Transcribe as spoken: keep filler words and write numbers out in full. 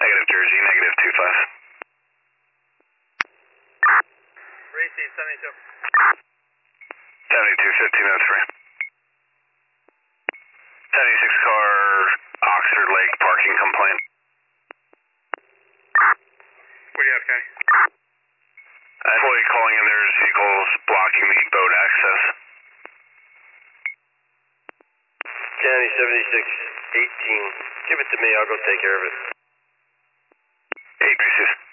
Negative Jersey, negative two five. Receive seventy-two. seventy-two, fifteen oh three. seventy-six car, Oxford Lake parking complaint. What do you have, Kenny? Employee calling in, there's vehicles blocking the boat access. County seventy-six eighteen. Give it to me, I'll go take care of it. eight, receive.